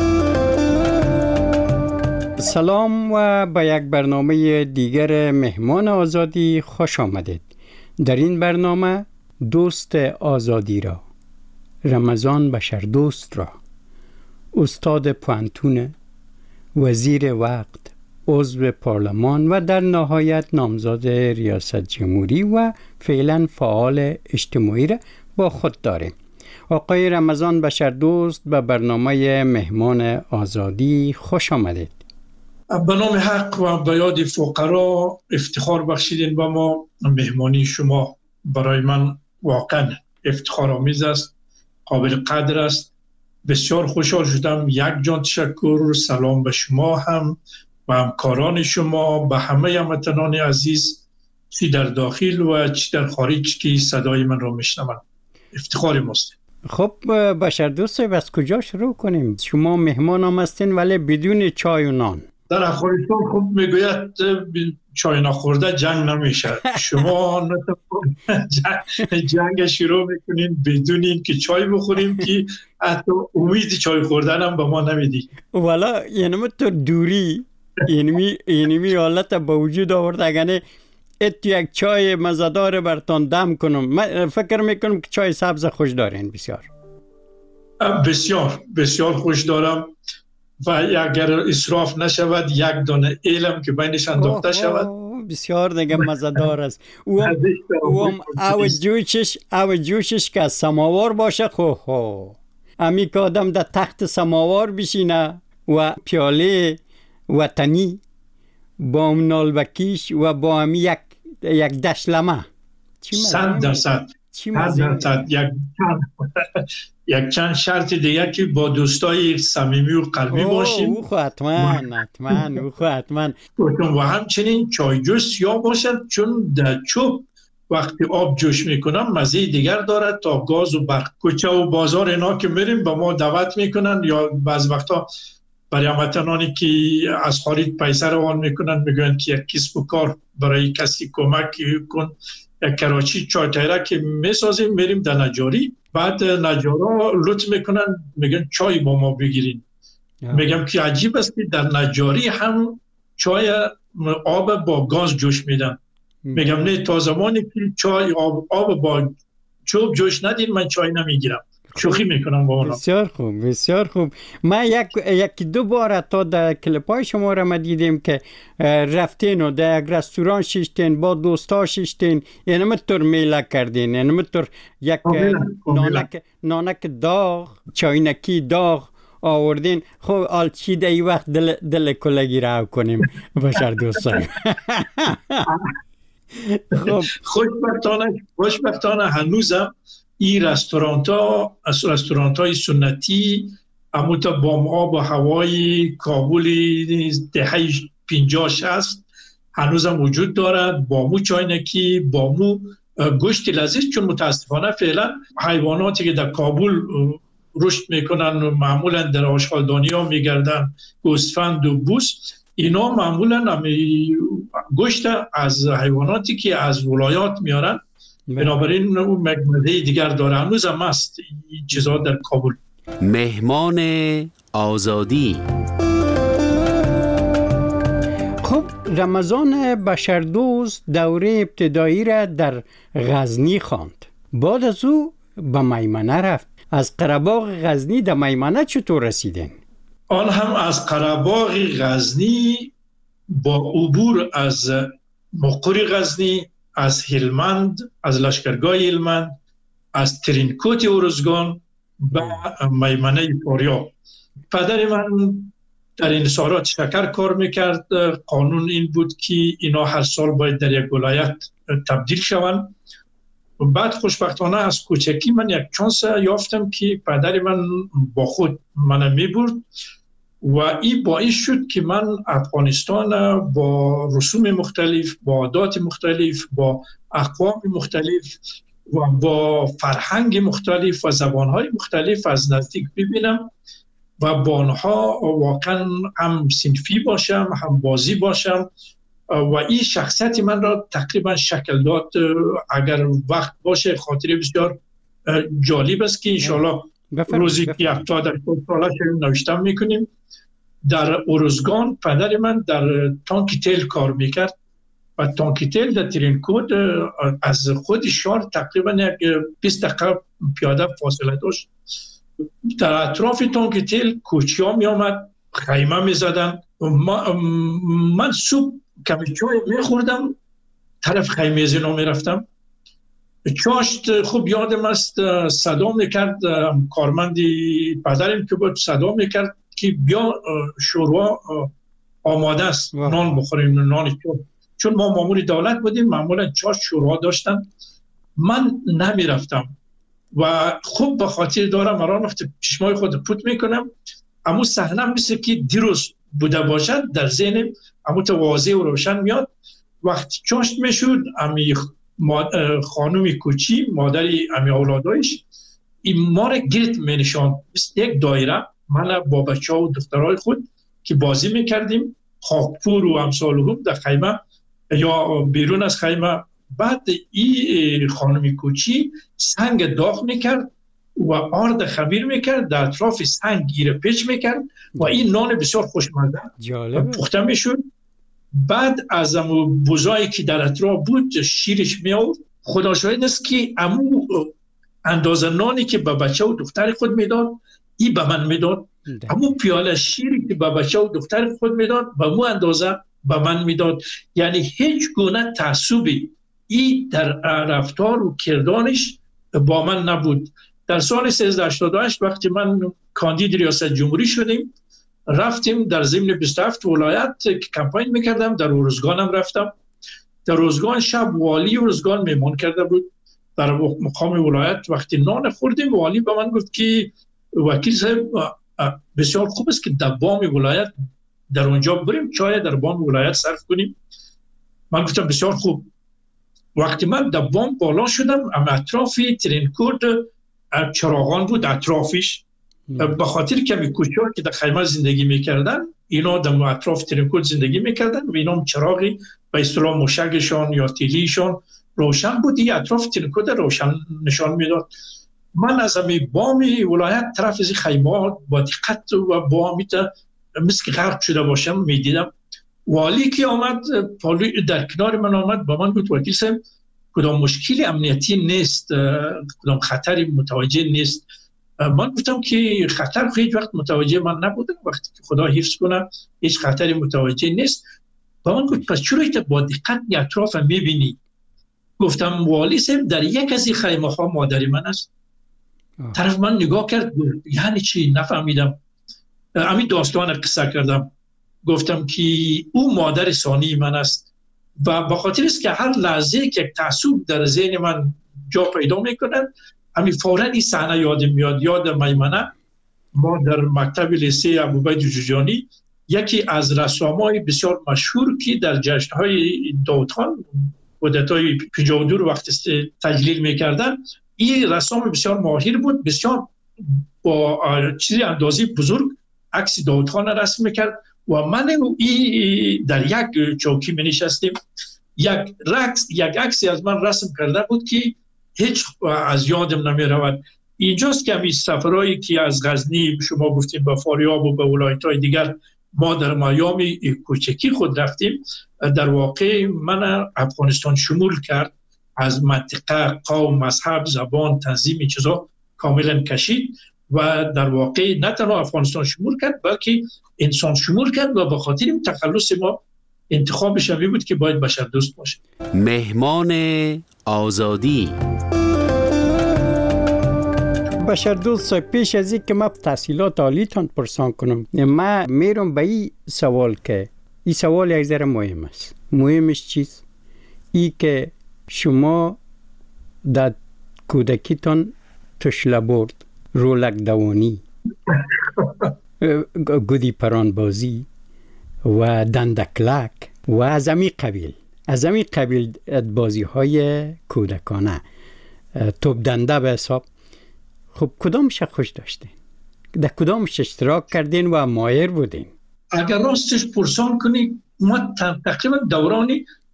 S1: سلام و به یک برنامه دیگر مهمان آزادی خوش آمدید. در این برنامه دوست آزادی را، رمضان بشردوست را، استاد پوانتون، وزیر وقت، عضو پارلمان و در نهایت نامزد ریاست جمهوری و فعلا فعال اجتماعی را با خود داریم. آقای رمضان بشردوست به برنامه مهمان آزادی خوش آمدید.
S20: به نام حق و به یاد فقرا افتخار بخشیدین به ما. مهمانی شما برای من واقعا افتخار آمیز است، قابل قدر است. بسیار خوشحال شدم. یک جان تشکر، سلام به شما هم و همکاران شما، به همه هموطنان عزیز چی در داخل و چی در خارج که صدای من را میشنوند. افتخار ماست.
S1: خب بشردوست، از کجا شروع کنیم؟ شما مهمان هم هستین ولی بدون چای و نان.
S20: در افغانستان خوب میگوید چای نخورده جنگ نمیشه. شما جنگ شروع میکنین بدون این که چای بخوریم که حتی امید چای خوردن هم به ما نمیدی.
S1: والا یعنی تو دوری اینمی حالت با وجود آورد. اگه ات یک چای مزدار برتان دم کنم. من فکر میکنم که چای سبز خوش دارین.
S20: بسیار خوش دارم و اگر اسراف نشود یک دانه علم که بینش انداخته شود
S1: بسیار دیگه مزدار است. اوم او جوشش که سماوار باشه. امی که آدم در تخت سماوار بشینه و پیاله وطنی با نالبکیش و با همی یک دشلمه
S20: 100% یک چند شرط دیگه که با دوستای صمیمی و قلبی باشیم.
S1: حتما
S20: و همچنین چایجوش سیاه باشد، چون در چوب وقتی آب جوش میکنم مزه دیگر دارد تا گاز و برق. کوچه و بازار اینا که میریم به ما دعوت میکنن، یا بعض وقتا برای هموطنانی که از خارج پیسه روان میکنن میگن که یک کسب و کار برای کسی کمک کن، یک کراچی چای تیرک میسازیم، میریم در نجاری، بعد نجارا لطف میکنن میگن چای با ما بگیرین. میگم که عجیب است که در نجاری هم چای آب با گاز جوش میدن. میگم نه، تا زمانی که چای آب با چوب جوش ندین من چای نمیگیرم. شوخی میکنم با اونا.
S1: بسیار خوب، بسیار خوب. ما یک دو بار تا در کلیپای شما را ما دیدیم که رفتین و در یک رستوران شیشتین، با دوستا شیشتین، یعنی مطور میله کردین، یعنی مطور یک نانک داغ، چاینکی داغ آوردین. خب آل چی در این وقت دل کلگی را کنیم بشر دوستان.
S20: خب خوشبختانه هنوزم این رستورانت های سنتی اموتا با آب و هوای کابل دهه 50-60 هنوزم وجود دارد. با مو چاینکی، با مو گوشت لذیذ، چون متاسفانه فعلا حیواناتی که در کابل رشد میکنن و معمولا در آشغالدانی ها میگردن، گوسفند و بوس، اینا معمولا گوشت از حیواناتی که از ولایات میارن، بنابراین اون مگمده دیگر داره. هنوز هم هست این چیزها در کابل.
S19: مهمان آزادی.
S1: خب رمضان بشردوست دوره ابتدایی را در غزنی خواند. بعد از او به میمنه رفت. از قره‌باغ غزنی در میمنه چطور رسیدین؟
S20: آن هم از قره‌باغ غزنی با عبور از مقر غزنی، از هلمند، از لشکرگاه هلمند، از ترینکوت ارزگان به میمنه فاریاب. پدر من در انحصارات شکر کار میکرد. قانون این بود که اینا هر سال باید در یک ولایت تبدیل شوند. بعد خوشبختانه از کوچکی من یک چانس یافتم که پدر من با خود من میبرد و این باعث شد که من افغانستان با رسوم مختلف، با عادات مختلف، با اقوام مختلف و با فرهنگ مختلف و زبانهای مختلف از نزدیک ببینم و با آنها واقعا هم صنفی باشم، هم بازی باشم و این شخصیت من را تقریبا شکل داد. اگر وقت باشه خاطره بسیار جالب است که انشاءالله روزی که 70 ساله نوشتم میکنیم. در ارزگان پدر من در تانک تیل کار میکرد و تانک تیل در ترینکوت از خود شهر تقریبا یک 20 دقیقه پیاده فاصله داشت. در اطراف تانک تیل کوچی ها می آمد، خیمه می زدن. من صبح کمی چای می خوردم، طرف خیمه زینا می رفتم. چاشت خوب یادم است صدا می کرد، کارمندی پدرم که بود صدا می کرد که بیا شوروا آماده است، نان بخوریم. نان چون ما مامور دولت بودیم معمولا چاشت شوروا داشتن. من نمی رفتم و خوب به خاطر دارم الان وقتی چشمای خود پوت میکنم اما صحنه مثل که دیروز بوده باشد در ذهنم، اما تو واضح و روشن میاد. وقتی چاشت میشد امی خانومی کوچی مادری امی اولادایش این ما را گرد می نشاند مثل یک دایره. من با بچه ها و دخترهای خود که بازی میکردیم خاکپور و امثالهم در خیمه یا بیرون از خیمه. بعد این خانمی کوچی سنگ داغ میکرد و آرد خمیر میکرد، در اطراف سنگ گیره پیچ میکرد و این نان بسیار خوشمزه پخته میشد. بعد از امو بوزایی که در اطراف بود شیرش میآورد. خدا شاهد است که امو اندازه نانی که به بچه و دختر خود میداد این به من میداد، امو پیاله شیری که به بچه و دختر خود میداد به مو اندازه به من میداد. یعنی هیچ گونه تعصبی این در رفتار و کردانش با من نبود. در سال 1388 وقتی من کاندید ریاست جمهوری شدیم رفتیم در ضمن 27 ولایت که کمپاین میکردم. در ارزگانم رفتم. در ارزگان شب والی ارزگان میمون کرده بود در مقام ولایت. وقتی نان خوردیم والی به من گفت که وکیل صاحب بسیار خوب است که در بام ولایت در اونجا بریم چای در بام ولایت صرف کنیم. من گفتم بسیار خوب. وقتی من در بام بالا شدم، اطراف ترینکورد چراغان بود اطرافش، به خاطر کمی کوچه‌ها که در خیمه زندگی میکردن، اینا در اطراف ترینکورد زندگی میکردن و اینا چراغی به اصطلاح مشکشان یا تیلیشان روشن بود، این اطراف ترینکورد روشن نشان میداد. من از همین بامی ولایت طرف از خیمه با دقت و بامی مثل غرق شده باشم میدیدم. والی که آمد در کنار من آمد با من گفت وکیل صاحب کدام مشکلی امنیتی نیست، کدام خطری متوجه نیست. من گفتم که خطر هیچ وقت متوجه من نبودم، وقتی که خدا حفظ کنه هیچ خطری متوجه نیست. با من گفت پس چرا با دقت اطراف میبینی؟ گفتم والی صاحب در یک از این خیمه ها مادر من است. طرف من نگاه کرد یعنی چی؟ نفهمیدم. همین داستان قصه کردم، گفتم که او مادر ثانی من است و به خاطر است که هر لحظه که تعصب در ذهن من جا پیدا میکنه همین فوراً این صحنه یادم میاد. یاد میمنه ما در مکتب لیسه ابوعبید جوجانی یکی از رسامای بسیار مشهور که در جشن‌های داود خان مدت‌های پیجاودور وقتی تجلیل میکردن، این رسام بسیار ماهر بود، بسیار با چیزی اندازی بزرگ عکس داود خان رسم میکرد و من در یک چوکی می نشستیم. یک عکسی از من رسم کرده بود که هیچ از یادم نمی رود. اینجاست که همین سفرهایی که از غزنی شما گفتیم به فاریاب و به ولایت‌های دیگر ما در مایامی کوچکی خود رفتیم، در واقع من افغانستان شمول کرد، از منطقه، قوم، مذهب، زبان، تنظیم چیزا کاملا کشید و در واقع نه تنها افغانستان شمول کرد بلکه انسان شمول کرد و به خاطر این تخلص ما انتخابش همی بود که باید بشر دوست باشه.
S19: مهمان آزادی.
S1: بشر دوست، پیش از این که ما تحصیلات عالیتان پرسان کنم، ما میرم به این سوال که این سوال یک ذره مهم است. مهمش چیست؟ ای که شما در کودکیتان تشله برد، رولک دوانی، گودی پران بازی و دندکلک و از همین قبیل بازی های کودکانه، توپ دنده به حساب، خب کدامش خوش داشتین؟ در کدامش اشتراک کردین و ماهر بودین؟
S20: اگر راستش پرسان کنی ما تقریبا دوران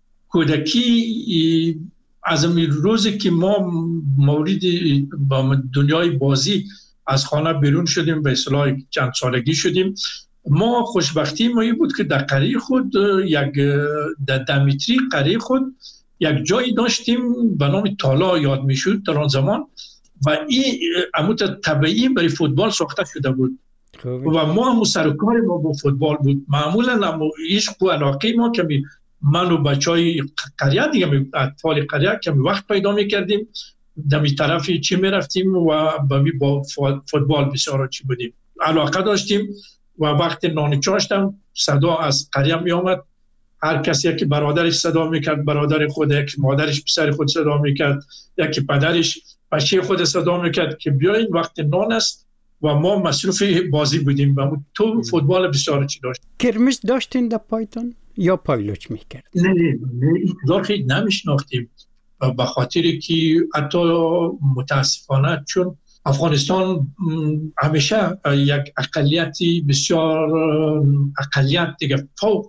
S20: کودکی از این روزی که ما مورد با دنیای بازی از خانه بیرون شدیم، به اصطلاح چند سالگی شدیم، ما خوشبختی ما این بود که در قریه خود در دمیتری قریه خود یک جایی داشتیم به نام تالا یاد میشد در آن زمان و این عموت طبیعی برای فوتبال ساخته شده بود و ما هم سرکار ما با فوتبال بود. معمولا عشق و علاقه ما که من و بچهای قریه دیگه، اطفال قریه که وقت پیدا میکردیم دمی طرفی چی میرفتیم و با فوتبال بسیار چی بودیم، علاقه داشتیم و وقت نان چاشتم صدا از قریه می آمد، هر کسی که برادرش صدا میکرد، برادر خود، یک مادرش پسر خود صدا میکرد، یکی پدرش بچه خود صدا میکرد که بیاین وقت نان است و ما مصروف بازی بودیم و تو فوتبال بسیار چی داشت.
S1: کرمش داشتین در پایتون یا پایلوچ میکرد؟
S20: نه اقدار خیلی نمیشناختیم به خاطر که حتی متاسفانه چون افغانستان همیشه یک اقلیتی بسیار اقلیت دیگه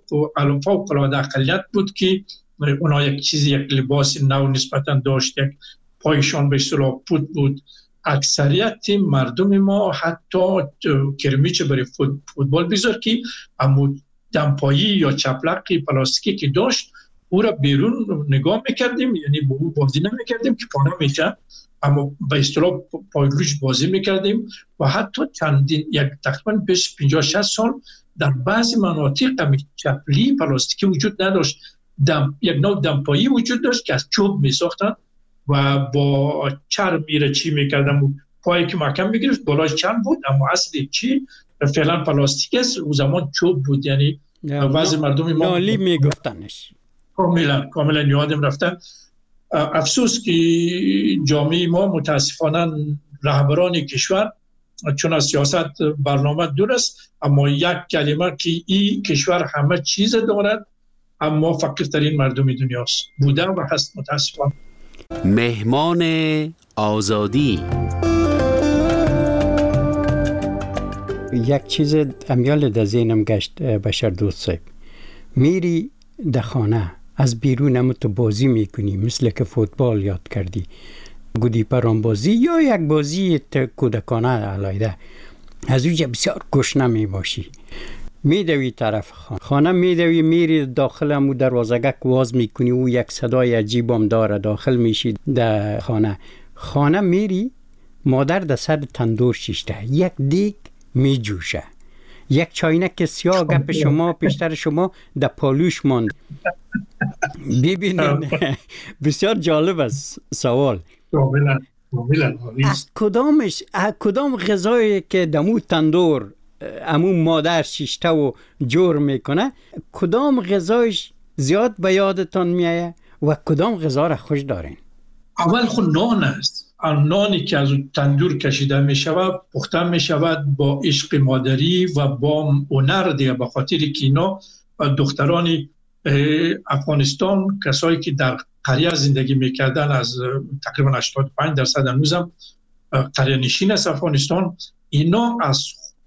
S20: فوق العاده اقلیت بود که اونا یک چیزی، یک لباس نو نسبتا داشت، یک پایشان به اصطلاح پود بود. اکثریت مردم ما حتی کرمیچ برای فوتبال بذار که اما دمپایی یا چپلقی پلاستیکی که داشت او را بیرون نگاه میکردیم، یعنی با او بازی نمیکردیم که پانه میکرد، اما به اصطلاح پایلوچ بازی میکردیم و حتی چندین تقریبا 50-60 سال در بعضی مناطق چپلی پلاستیکی وجود نداشت، یک نوع دمپایی وجود داشت که از چوب میساختن و با چرم میره چی میکردم، پایی که محکم میگرفت بالاش چرم بود اما اصلی چی فعلا پلاستیک است، او زمان چوب بود، یعنی بعضی مردم ما
S1: نالی میگفتنش.
S20: کاملا یادم رفته. افسوس که جامعه ما متاسفانه رهبران کشور چون از سیاست برنامه دور است، اما یک کلمه که این کشور همه چیز دارد، اما فقیرترین مردم دنیاست، بوده و هست متاسفانه.
S19: مهمان آزادی.
S1: یک چیز امیال در ذهنم گشت بشر دوست صاحب، میری در خانه از بیرون هم تو بازی میکنی، مثل که فوتبال یاد کردی، گودی پران بازی یا یک بازی کودکانه علایده، از اونجا بسیار گشنه می باشی، میدوی طرف خانه میدوی، میری داخل همو دروازگک واز میکنی و یک صدای عجیب هم داره، داخل میشی در خانه میری، مادر در سر تندور شیشته، یک دیگ میجوشه، یک چاینک سیاه گپ شما پیشتر شما در پالوش ماند. ببینید بسیار جالب است سوال. از کدام غذایی که دمو تندور امون مادر شیشته و جور میکنه، کدام غذایش زیاد به یادتان میایه و کدام غذا را خوش دارین؟
S20: اول خود نان است. نانی که از تندور کشیده می شود، پخته می شود با عشق مادری و با هنر دیگه، به خاطر که اینا دختران افغانستان، کسایی که در قریه زندگی میکردن، از تقریبا 85% هنوزم قریه نشین است افغانستان، اینا از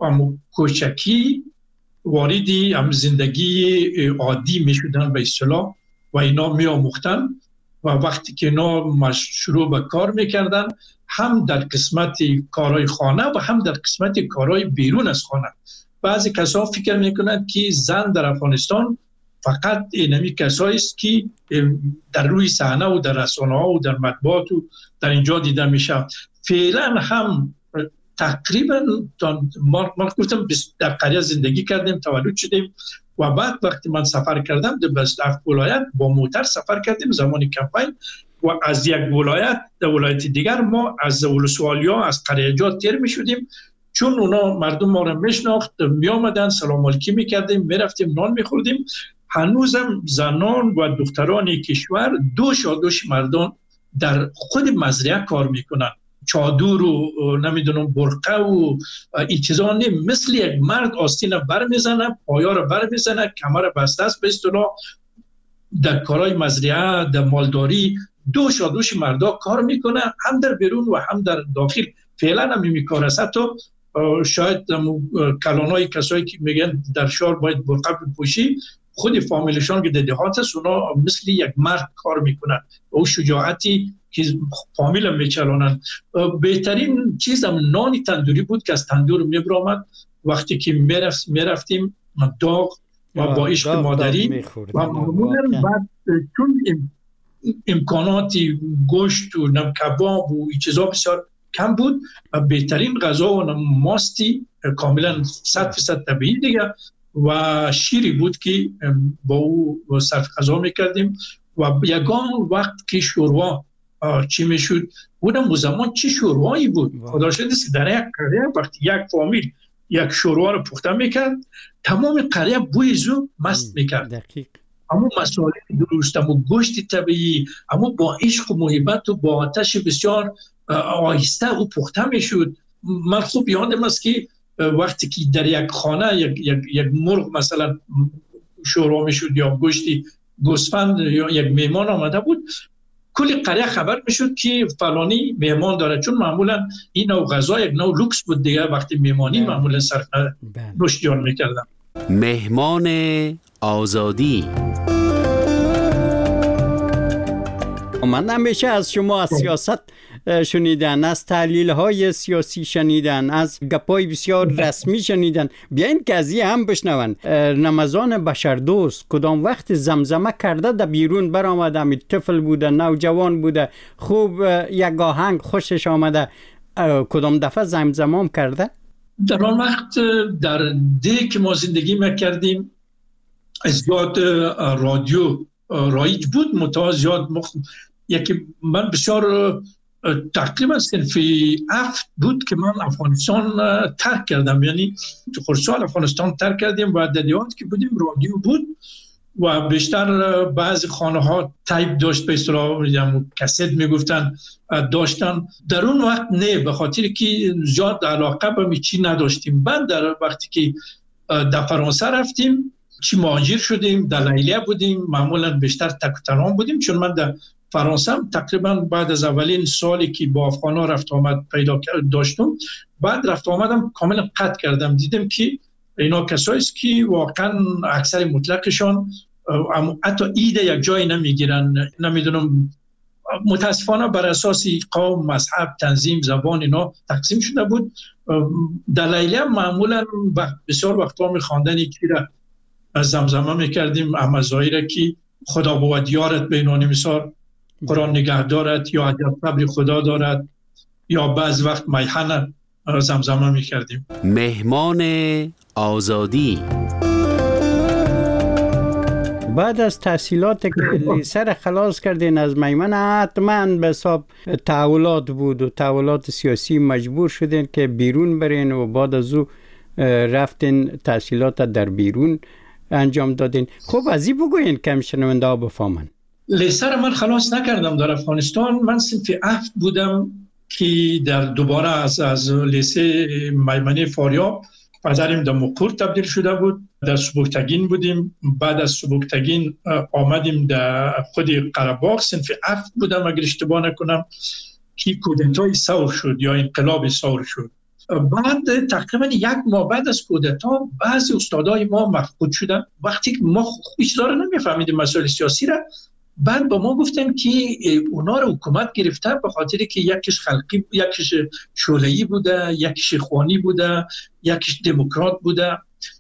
S20: کوچکی واردی هم زندگی عادی میشدن به اصطلاح و اینا میآموختن و وقتی که اینا شروع به کار میکردن، هم در قسمت کارهای خانه و هم در قسمت کارهای بیرون از خانه. بعضی کسا فکر میکنند که زن در افغانستان فقط اینمی کسایی است که در روی صحنه و در رسانه ها و در مطبوعات و در اینجا دیده میشه. فعلا هم تقریبا ما گفتم در قریه زندگی کردیم، تولد شدیم و بعد وقتی من سفر کردم در بستف ولایت با موتر سفر کردیم زمان کمپین و از یک ولایت در ولایت دیگر ما از ولسوالیا از قریه جا تیر می شدیم، چون اونا مردم ما را میشناخت، می آمدن سلام علیکی می کردیم، می رفتیم نان می خوردیم. هنوزم زنان و دختران کشور دوش مردان در خود مزرعه کار میکنن، چادر و نمیدونم برقه و این چیزا نیم، مثل یک مرد آستین بر میزنه، پایا رو بر میزنه، کمر بسته است به اصطلاح، در کارهای مزرعه در مالداری دوش مردا کار میکنه، هم در بیرون و هم در داخل. فعلا هم این کار است. حتی شاید کلانای کسایی که میگن در شهر باید برقه بپوشی، خود فامیلشان که در دهات است اونا مثل یک مرد کار میکنن، او شجاعتی که فامیل میچلانن. بهترین چیز هم نانی تندوری بود که از تندور میبرامد، وقتی که میرفتیم داغ و با عشق مادری و معمولا بعد چون امکاناتی گوشت و کباب و این چیزا بسیار کم بود، بهترین غذا و ماستی کاملا 100% طبیعی دیگه و شیری بود که با او صرف غذا میکردیم. و یگان وقت که شوروا چی میشد بودم و زمان چی شوروایی بود، خدا شد است که در یک قریه وقتی یک فامیل یک شوروا رو پخته میکرد، تمام قریه بوی زو مست میکرد. دقیق. اما مسائل درست، اما گوشت طبیعی، اما با عشق و محبت و با آتش بسیار آهسته او پخته میشد. من خوب یادم است که وقتی که در یک خانه یک مرغ مثلا شوروا میشد یا گوشتی گوسفند یا یک مهمان آمده بود، کل قریه خبر میشد که فلانی مهمان داره، چون معمولا این نوع غذا یک نوع لوکس بود دیگه. وقتی مهمانی معمولا صرف نوشیدن میکردن.
S19: مهمان آزادی.
S1: من همیشه از شما از سیاست شنیدن، از تحلیل های سیاسی شنیدن، از گپای بسیار رسمی شنیدن. بیاین که از این هم بشنون. رمضان بشردوست کدام وقت زمزمه کرده در بیرون برآمده، می طفل بوده، نوجوان بوده، خوب یک آهنگ خوشش آمده، کدام دفعه زمزمه کرده؟
S20: در آن وقت در ده که ما زندگی میکردیم زیاد رادیو رایج بود، متواز زیاد یکی من بسیار تقریبا صنفی 7 بود که من افغانستان ترک کردم، یعنی تو خرسال افغانستان ترک کردیم و در دیوان که بودیم رادیو بود و بیشتر بعضی خانه ها تایپ داشت، به اصطلاح کست میگفتن داشتن. در اون وقت نه، به خاطر که زیاد علاقه به چی نداشتیم. بعد در وقتی که در فرانسه رفتیم چی مهاجر شدیم، در لیلیه بودیم، معمولا بیشتر تک و تنها بودیم، چون من در فرانسه تقریبا بعد از اولین سالی که با افغانا رفت آمد پیدا داشتم، بعد رفت آمدم کاملا قطع کردم. دیدم که اینا کسایی است که واقعا اکثر مطلقشان حتی ایده یک جای نمیگیرن. نمیدونم، متاسفانه بر اساس قوم، مذهب، تنظیم، زبان اینا تقسیم شده بود. در لیلیه معمولا بسیار وقتا می‌خواندن که از زمزمه میکردیم اما ظاهره که خدا بود یارت بینانی مثال، قرآن نگه دارد، یا عجب صبر خدا دارد، یا بعض وقت میهن زمزمه میکردیم.
S19: مهمان آزادی.
S1: بعد از تحصیلات که لیسه را خلاص کردین از میمن، حتما به حساب تحولات بود و تحولات سیاسی مجبور شدین که بیرون برین و بعد از او رفتین تحصیلات در بیرون انجام دادین. خب از این بگوین که شنونده ها بفهمن.
S20: لیسه را من خلاص نکردم در افغانستان. من صنف 7 بودم که در دوباره از لیسه میمنه فاریاب پدرم در مقور تبدیل شده بود. در سبکتگین بودیم. بعد از سبکتگین آمدیم در خود قره‌باغ. صنف 7 بودم اگر اشتباه نکنم که کودتای ثور شد یا انقلاب ثور شد. بعد تقریبا 1 ماه بعد از کودتا بعضی استادای ما مفقود شدن. وقتی که ما هیچ داره نمیفهمیدیم مسائل سیاسی را، بعد با ما گفتن که اونا رو حکومت گرفته به خاطر که یکیش خلقی، یکیش شوله‌ای بوده، یکیش اخوانی بوده، یکیش دموکرات بوده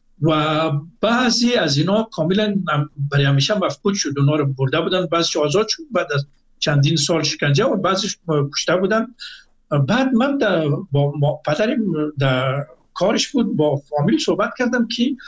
S20: و بعضی از اینا کاملا برای همیشه مفقود شد. اونا رو برده بودن، بعضیش آزاد شد بعد از چندین سال شکنجه و بعضیش کشته بودن. بعد من با پدرم در کارش بود، با فامیل صحبت کردم که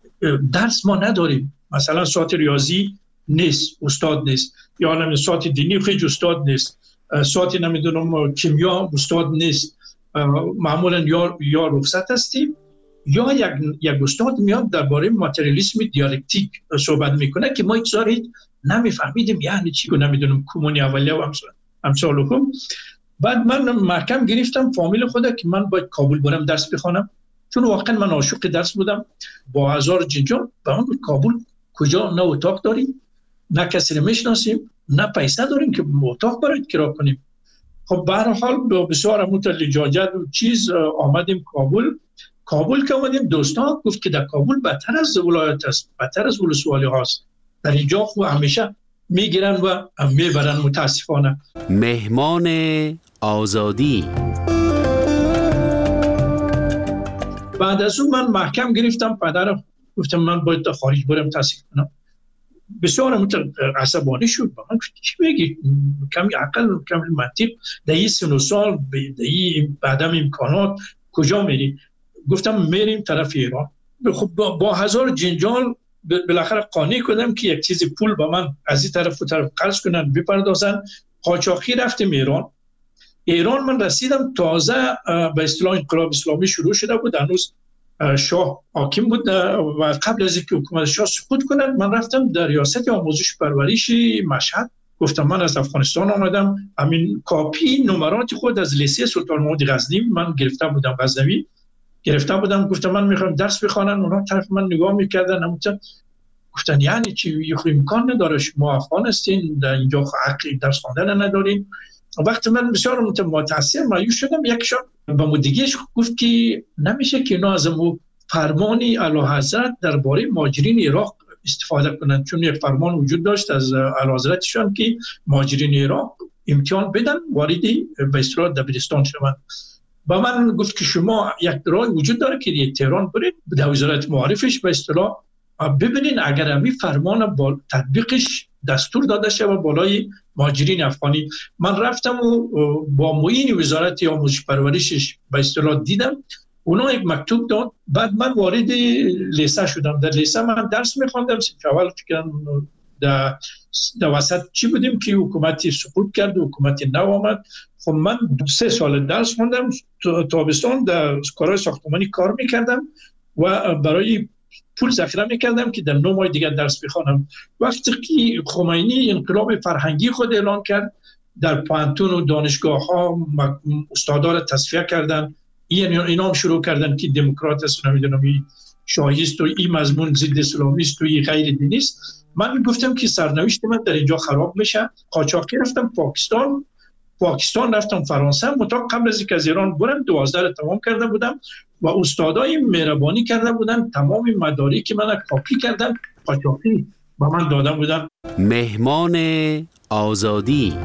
S20: درس ما نداریم، مثلا ساعت ریاضی نیست، استاد نیست، یا نمیدونم ساعت دینی خیلی استاد نیست، ساعت نمیدونم کیمیا استاد نیست، معمولا یا رخصت هستیم یا یک استاد میاد درباره ماتریالیسم دیالکتیک صحبت میکنه که ما هیچ نمیفهمیدیم یعنی چی، نمیدونم کمونی اولیه و امثالهم. بعد من محکم گرفتم فامیل خدا که من باید کابل برم درس بخوانم، چون واقعا من عاشق درس بودم. با هزار جنجال به من کابل کجا نه اتاق داریم، نه کسی رو میشناسیم، نه پیسه داریم که اتاق برای کرا کنیم. خب به هر حال بسیار متلجاجت و چیز آمدیم کابل که آمدیم دوستان گفت که در کابل بدتر از ولایت است، بدتر از ولسوالی هاست، در اینجا خب همیشه میگیرن و میبرن متاسفانه.
S19: مهمان آزادی.
S20: بعد از اون من محکم گرفتم پدرم، گفتم من باید خارج برم تحصیل کنم. بسیار عصبانی شد. من گفت چی میگی؟ کمی عقل، کمی منطق، در این سن و سال، در این بعدم امکانات کجا میری؟ گفتم میریم طرف ایران. خب با هزار جنجال بالاخره قانع کردم که یک چیزی پول با من از این طرف و طرف قرض کنن بپردازن. قاچاقی رفتیم ایران من رسیدم تازه به اصطلاح انقلاب اسلامی شروع شده بود، هنوز شاه حاکم بود و قبل از اینکه حکومت شاه سقوط کند من رفتم در ریاست آموزش پرورش مشهد. گفتم من از افغانستان آمدم، همین کاپی نمرات خود از لیسه سلطان محمود غزنی من گرفته بودم، غزنوی گرفته بودم. گفتم من میخوام درس بخوانم. اونا طرف من نگاه میکردن، گفتن یعنی چی؟ یه امکان نداره، شما افغان هستین در اینجا حق درس خواندن ندارین. وقتی من بسیار متأثر مایوس شدم، یکشون به مدیگیش گفت که نمیشه که اینا از فرمانی اعلیحضرت درباره مهاجرین عراق استفاده کنند، چون یک فرمان وجود داشت از اعلیحضرتشان که مهاجرین عراق امتحان بدن وارد به اصطلاح دبیرستان شوند. با من گفت که شما یک راه وجود داره که یک تهران برید در وزارت معارفش به اصطلاح ببینین اگر همین فرمان با تطبیقش دستور داده شود بالای مهاجرین افغانی. من رفتم و با معین وزارت آموزش پرورشش به اصطلاح دیدم، اونا یک مکتوب داد. بعد من وارد لیسه شدم. در لیسه من درس می‌خواندم. اول فکر در وسط چی بودیم که حکومتی سقوط کرد و حکومتی نو آمد. خب من 3 سال درس خوندم، تابستان در کارهای ساختمانی کار میکردم و برای پول ذخیره میکردم که در 9 ماه دیگر درس بخوانم. وقتی که خمینی انقلاب فرهنگی خود اعلان کرد، در پانتون و دانشگاه ها استادا را تصفیه کردن، اینا هم شروع کردن که دموکرات است، نمیدونم شاهی است و این مضمون ضد اسلامی است و این غیر دینی است. من گفتم که سرنوشت من در اینجا خراب میشه. قاچاقی رفتم پاکستان رفتم فرانسه. متا قبل از اینکه از ایران برم 12 رو تمام کرده بودم و استادای مهربانی کرده بودن تمام مدارک من کاپی کردن، قاچاقی با من داده بودن.
S19: مهمان آزادی.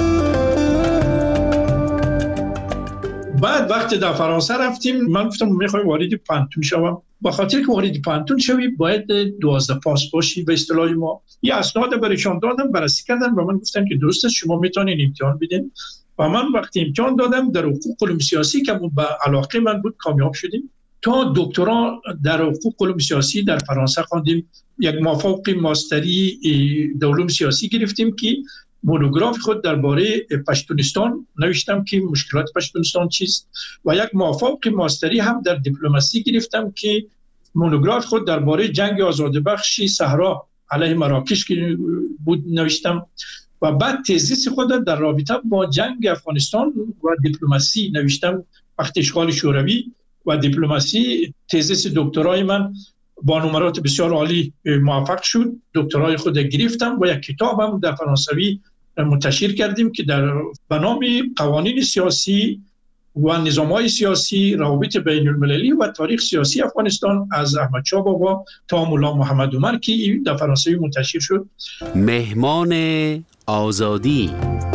S20: بعد وقتی در فرانسه رفتیم من گفتم میخوایم وارد پانتون شوم. با خاطر که وارد پانتون شوی باید 12 پاس باشی به اصطلاح ما. یه اسناد برایشان دادم، بررسی کردن و من گفتم که درسته شما میتونین امتحان بدین. و من وقتی امتحان دادم در حقوق علوم سیاسی که به علاقه من بود کامیاب شدیم. تا دکترا در حقوق علوم سیاسی در فرانسه خواندیم. یک مافوق ماستری در علوم سیاسی گرفتیم که مونوگراف خود درباره پشتونستان نوشتم که مشکلات پشتونستان چیست و یک مافوق ماستری هم در دیپلماسی گرفتم که مونوگراف خود درباره جنگ آزادبخش صحرا علیه مراکش که بود نوشتم و بعد تزیس خود در رابطه با جنگ افغانستان و دیپلماسی نوشتم. وقت اشغال شوروی و دیپلماسی تزیس دکترای من با نمرات بسیار عالی موفق شد. دکترای خود گرفتم و یک کتاب هم در فرانسوی منتشر کردیم که به نام قوانین سیاسی و نظام‌های سیاسی، روابط بین المللی و تاریخ سیاسی افغانستان از احمد شاه بابا تا مولا محمد عمر که در فرانسوی منتشر شد.
S19: مهمان آزادی.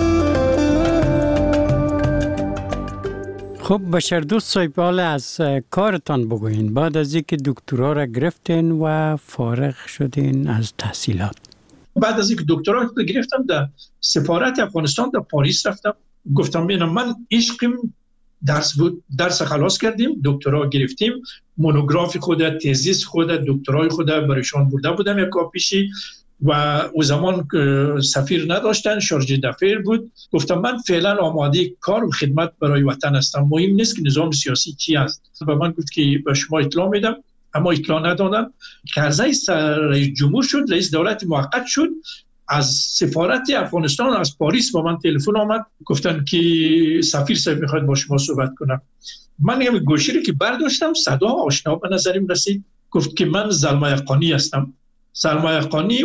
S1: خب بشردوست صاحب، از کارتان بگوین. بعد از اینکه دکترا را گرفتین و فارغ شدین از تحصیلات،
S20: بعد از اینکه دکترا را گرفتم در سفارت افغانستان در پاریس رفتم. گفتم ببینم من عشقم درس بود، درس خلاص کردیم، دکترا گرفتیم، مونوگراف خود، تزیس خود، دکترای خود برایشان برده بودم یک کاپیشی و او زمان سفیر نداشتن، شارژه دفیر بود. گفتم من فعلا آماده کار و خدمت برای وطن هستم، مهم نیست که نظام سیاسی چی است. و من گفت که به شما اطلاع میدم، اما اطلاع ندادم. کرزی رئیس جمهور شد، رئیس دولت موقت شد. از سفارت افغانستان از پاریس با من تلفن آمد، گفتن که سفیر صاحب میخواد با شما صحبت کنم. من یه گوشی رو که برداشتم صدا آشنا به نظرم رسید. گفت که من زلمه یقانی هستم. زلمه یقانی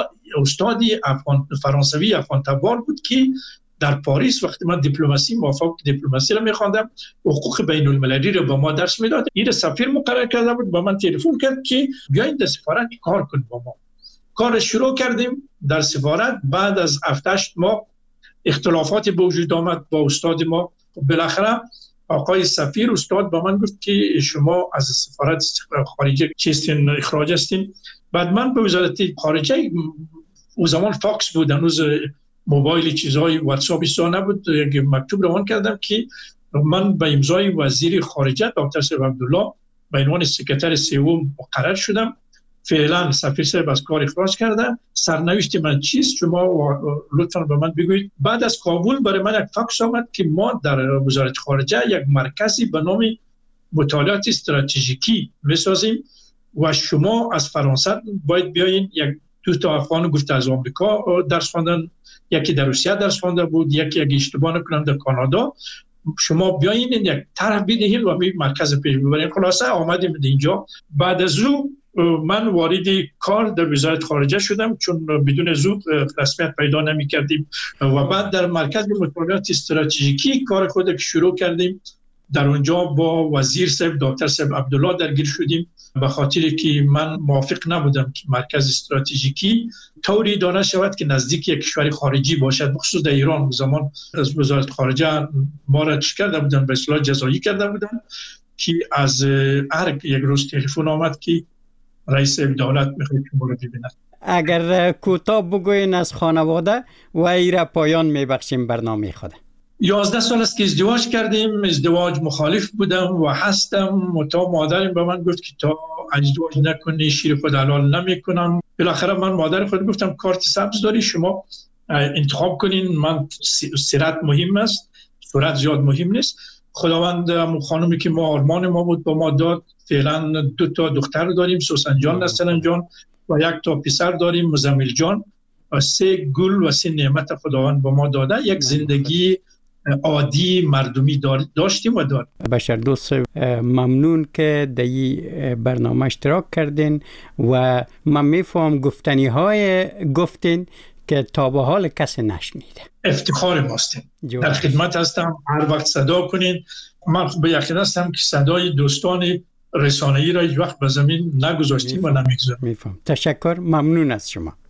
S20: استادی فرانسوی افغان تبار بود که در پاریس وقتی من دیپلماسی موافق دیپلماسی رو میخواندم، حقوق بین المللی رو با ما درس میداد. این سفیر مقرر کرده بود، با من تلفن کرد که بیاین در سفارت کار کنید با ما. کار شروع کردیم در سفارت. بعد از 7-8 ماه اختلافات به وجود آمد با استاد ما. بالاخره آقای سفیر استاد با من گفت که شما از سفارت خارجه چیستین، اخراج هستین. بعد من به وزارت خارجه، او زمان فاکس بود، هنوز موبایل چیزهای واتساپ ایسا نبود، یک مکتوب روان کردم که من به امضای وزیر خارجه دکتر صاحب عبدالله به عنوان سکرتر سوم مقرر شدم. فعلا سفیر صاحب از کار اخراج کرده. سرنوشت من چیست شما لطفاً به من بگویید. بعد از کابل برای من یک فاکس آمد که ما در وزارت خارجه یک مرکزی به نام مطالعات استراتژیکی میسازیم و شما از فرانسه باید بیاین. یک دو تا افغان گفت از آمریکا درس خواندن، یکی در روسیه درس خوانده بود، یکی اگه اشتباه نکنم در کانادا. شما بیاین یک طرح بدهید و می مرکز پیش ببرین. خلاصه آمدیم اینجا. بعد از او من وارد کار در وزارت خارجه شدم، چون بدون زود رسمیت پیدا نمی کردیم و بعد در مرکز مطالعات استراتژیکی کار خود شروع کردیم. در اونجا با وزیر صاحب دکتر صاحب عبدالله درگیر شدیم، به خاطر که من موافق نبودم که مرکز استراتژیکی طوری اداره شود که نزدیک یک کشور خارجی باشد. بخصوص در ایران زمان از وزارت خارجه ما را چی کرده بودن، به اصطلاح جزایی کرده بودن که از ارگ یک روز تلفن آمد که رئیس دولت میخواد شما رو ببیند.
S1: اگر کوتاه بگوین از خانواده و ایره پایان میبخشیم برنامه خود.
S20: 11 سال است که ازدواج کردیم. ازدواج مخالف بودم و هستم. تا مادرم به من گفت که تا ازدواج نکنی شیر خود حلال نمیکنم. بالاخره من مادر خود گفتم کارت سبز داری، شما انتخاب کنین. من سیرت مهم است، صورت زیاد مهم نیست. خداوند خانمی که ما آرمان ما بود با ما داد. فعلا 2 تا دختر داریم، سوسن جان، نسترن جان و 1 تا پسر داریم، مزمل جان. و 3 گل و 3 نعمت خداوند با ما داده. یک زندگی عادی مردمی داشتیم و داریم.
S1: بشر دوست ممنون که در این برنامه اشتراک کردین و من میفهم گفتنی های گفتین که تا به حال کسی نشنیده.
S20: افتخار ماستین. در خدمت هستم، هر وقت صدا کنین. من به یقین هستم که صدای دوستان رسانه‌ای را هیچ وقت به زمین نگذاشتیم و نمیگذاریم.
S1: میفهم. تشکر، ممنون از شما.